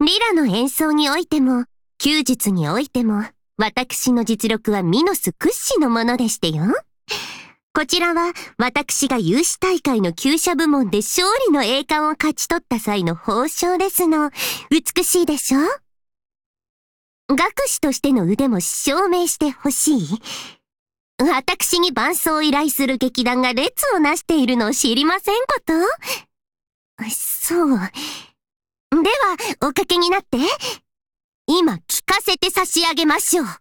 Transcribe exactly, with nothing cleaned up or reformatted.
リラの演奏においても、弓術においても、私の実力はミノス屈指のものでしてよ。こちらは、私が有志大会の厩舎部門で勝利の栄冠を勝ち取った際の褒章ですの。美しいでしょ？学士としての腕も証明してほしい。私に伴奏を依頼する劇団が列をなしているのを知りませんこと？そう。では、おかけになって。今聞かせて差し上げましょう。